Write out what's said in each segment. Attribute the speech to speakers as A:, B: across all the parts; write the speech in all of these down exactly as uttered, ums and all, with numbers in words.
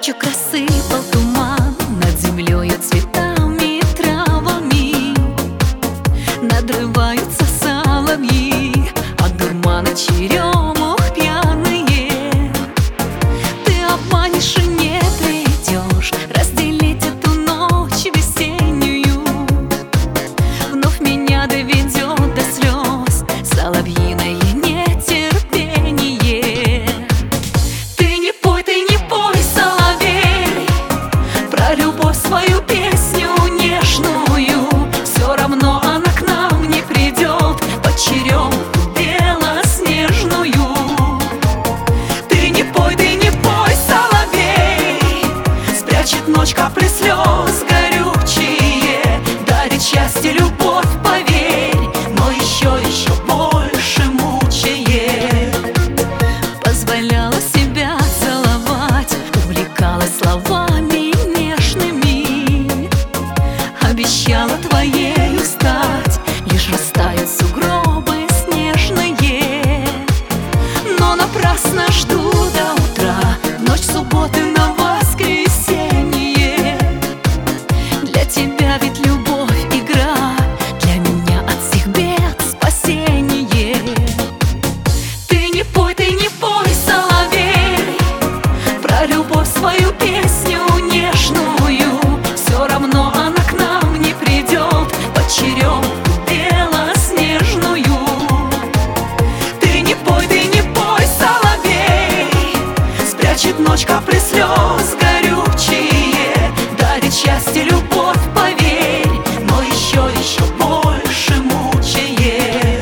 A: Тучек рассыпал туман над землею, цветами и травами. Надрываются соловьи от дурмана черемух пьяные. Ты обманешь и не придешь разделить эту ночь весеннюю. Вновь меня доведет до слез соловьиное нетерпение. Ты не пой, ты не пой, соловей, про любовь свою песню нежную. Все равно она к нам не придет под черемуху белоснежную. Ты не пой, ты не пой, соловей, спрячет ночь капли слез горючие, дарит счастье, любовь, поверь, но еще, еще больше мучает. Позволяла себя целовать, увлекалась словами нежными, обещала твоею стать, лишь растают сугробы снежные. Но напрасно жду до утра, ночь субботы на воскресенье. Для тебя ведь любовь игра, для меня от всех бед спасение. Ты не пой, ты не пой, соловей, про любовь свою песню нежную. Все равно она к нам не придет под черемуху белоснежную. Ты не пой, ты не пой, соловей, спрячет ночь капли слез горючие, дарит счастье, любовь, поверь, но еще, еще больше мучает.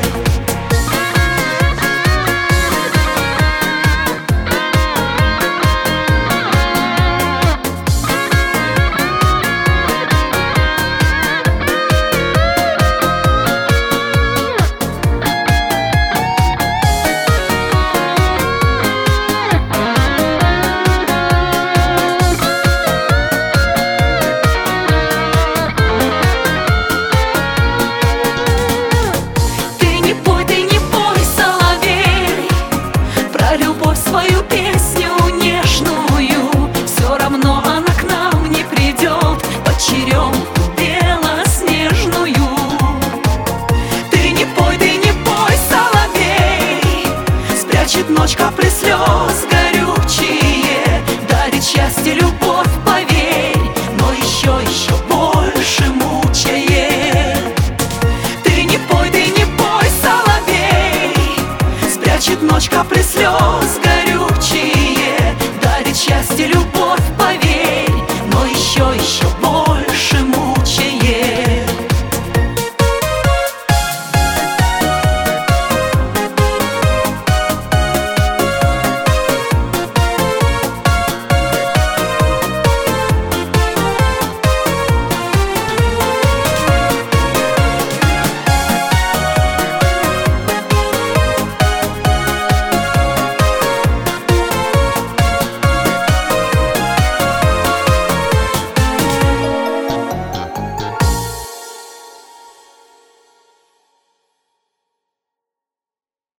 A: Свою песню нежную, все равно она к нам не придет под черемуху белоснежную. Ты не пой, ты не пой, соловей, спрячет ночь капли слез горючие, дарит счастье, любовь, поверь, но еще, еще больше мучает. Ты не пой, ты не пой, соловей, спрячет ночь капли слез горючие, дарит счастье, любовь, поверь, но еще, еще